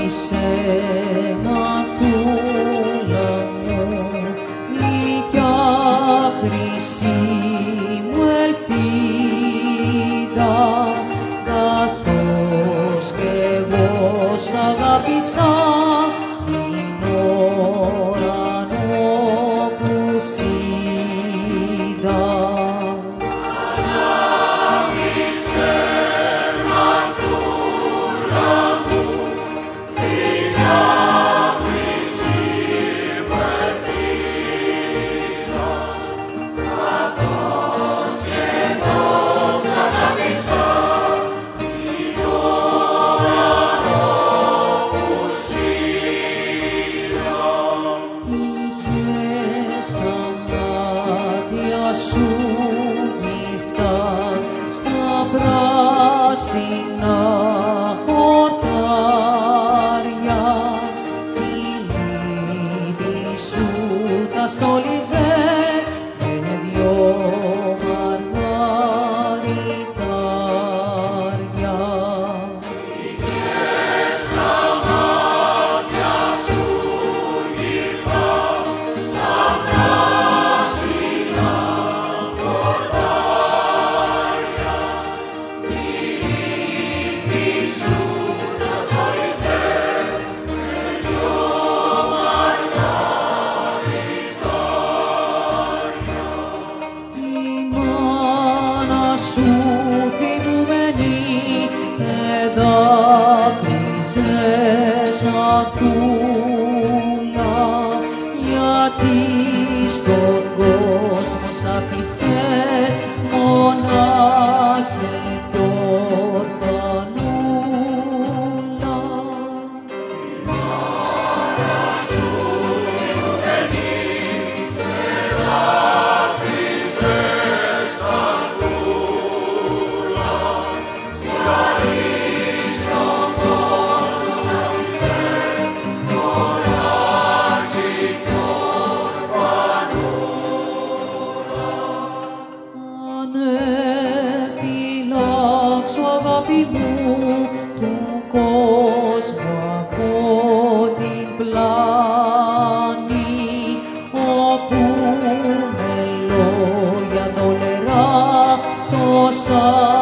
άφησε μαθούλα μου, γλυκιά χρυσή μου ελπίδα, καθώς κι εγώ σ' αγάπησα την ουρανό που σ' είδα. Στα μάτια σου γυρτά, στα πράσινα χορτάρια, τη λύπη σου τα στόλιζε με δυο μαργαριτάρια. Σου θυμούμενη εδάκρυζε σαν κούλα, γιατί στον κόσμο σ' άφησε μονάχη κι ορφανούλα. Φυλάξω αγάπη μου του κόσμου από την πλάνη, όπου με λόγια δολερά τόσα